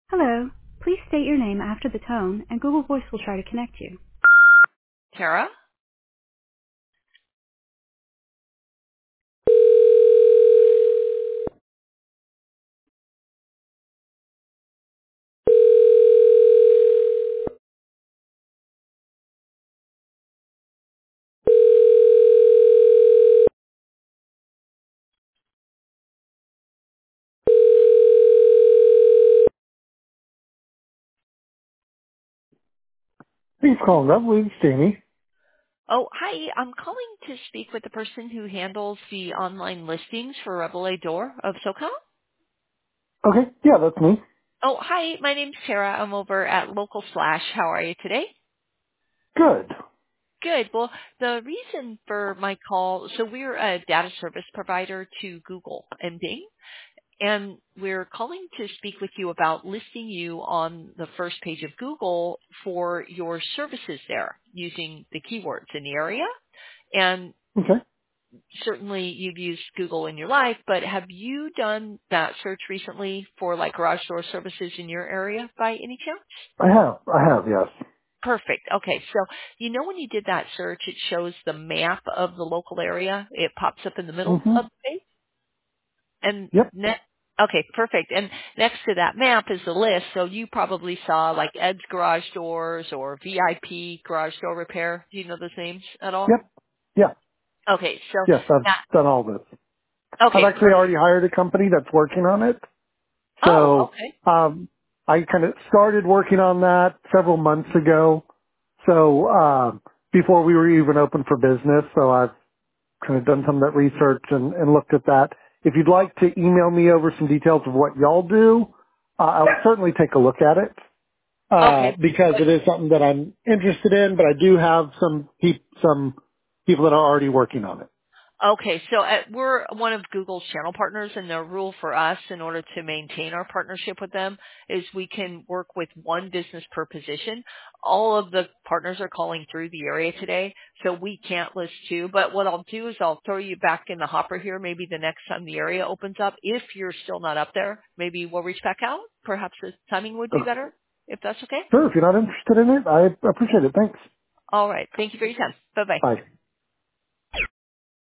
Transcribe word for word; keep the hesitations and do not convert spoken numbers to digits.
Hello. Please state your name after the tone, and Google Voice will try to connect you. Tara? Thanks for calling up, Luke, Jamie. Oh, hi. I'm calling to speak with the person who handles the online listings for Rebel A Door of SoCal. Okay, yeah, that's me. Oh, hi. My name's Tara. I'm over at Local Slash. How are you today? Good. Good. Well, the reason for my call, so we're a data service provider to Google and Bing, and we're calling to speak with you about listing you on the first page of Google for your services there using the keywords in the area. And Okay. certainly you've used Google in your life, but have you done that search recently for like garage door services in your area by any chance? I have. I have, yes. Perfect. Okay. So, you know, when you did that search, it shows the map of the local area. It pops up in the middle Mm-hmm. of the page. And Yep. ne- okay, perfect. And next to that map is the list. So you probably saw like Ed's Garage Doors or V I P Garage Door Repair. Do you know those names at all? Yep. Yeah. Okay. So Yes, I've that, done all this. I've okay, actually perfect. already hired a company that's working on it. Oh, So, okay. um, I kind of started working on that several months ago. So, um, before we were even open for business. So I've kind of done some of that research and, and looked at that. If you'd like to email me over some details of what y'all do, uh, I'll certainly take a look at it. uh, Okay. because it is something that I'm interested in, but I do have some peop some people that are already working on it. Okay, so uh, we're one of Google's channel partners, and the rule for us in order to maintain our partnership with them is we can work with one business per position. All of the partners are calling through the area today, so we can't list two. But what I'll do is I'll throw you back in the hopper here maybe the next time the area opens up. If you're still not up there, maybe we'll reach back out. Perhaps the timing would be Uh, better, if that's okay. Sure, if you're not interested in it, I appreciate it. Thanks. All right. Thank you for your time. Bye-bye. Bye.